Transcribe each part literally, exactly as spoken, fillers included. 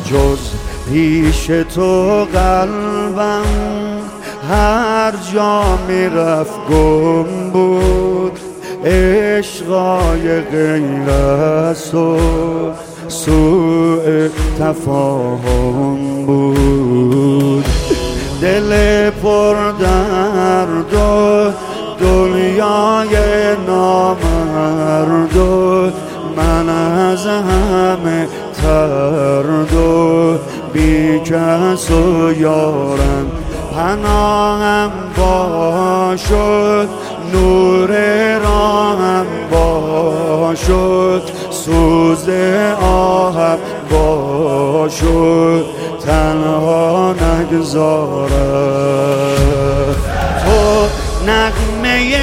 جز پیش تو قلبم هر جا میرفت گم بود. عشقای غیر از تو سوء تفاهم بود. دل پر درد و دنیای نامرد و من از همه ترد و بی کس و یارم پناهم باشد. نور راهم باشد سوز آهم باشد تنها نگذارد. تو نغمه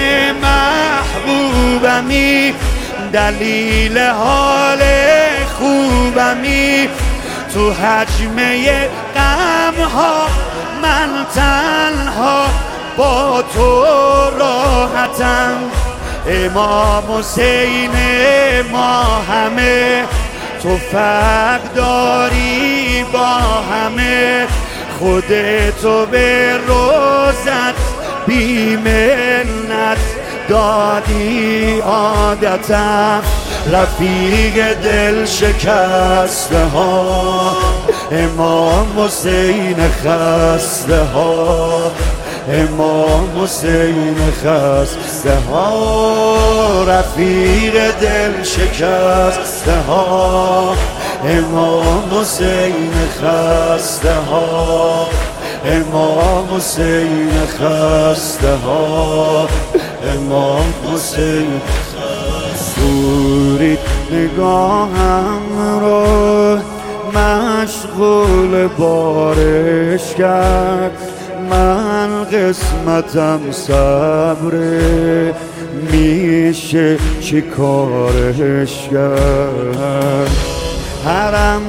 محبوبمی دلیل حال خوبمی. تو حجمه غمها من تنها با تو راحتم. امام حسین ما همه تو فرق داری با همه. خودتو به روزت بی منت دادی عادتم. رفیق دل شکسته ها امام حسین خسته ها. امام حسین خسته ها رفیق دل شکسته ها. امام حسین خسته ها امام حسین خسته ها. امام حسین سورید نگاهم رو مشغول بارش کرد. من قسمتم صبره میشه چی کارش کرد. حرم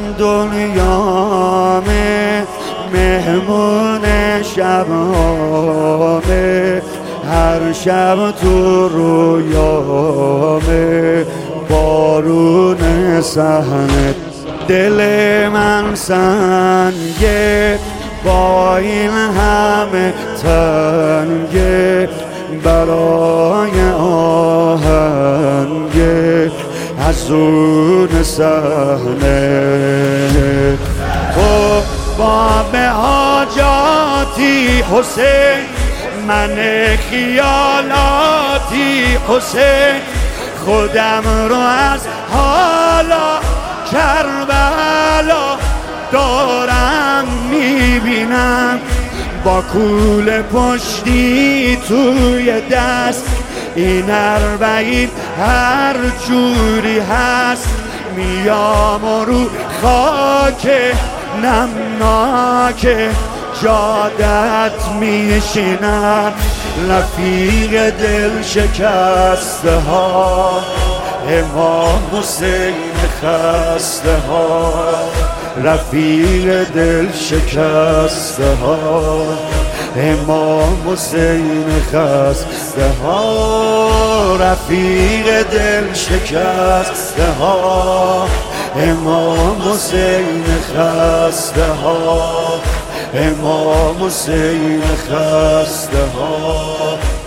دنیامه مهمون شبامه. هر شب تو رویامه بارون صحنه. دل من سنگه با این همه تنگه برای آهنگه از اون صحنه. تو باب حاجاتی حسین من خیالاتی حسین. خودم رو از حالا کربلا دارم میبینم. با کول پشتی توی دست این اربعین هر جوری هست. میام و رو خاک نمناک جادت میشینم. رفیق دل شکسته ها امام حسین خسته ها. رفیق دل شکسته ها امام حسین خسته ها. رفیق دل شکسته ها امام حسین خسته ها. امام حسین خسته ها.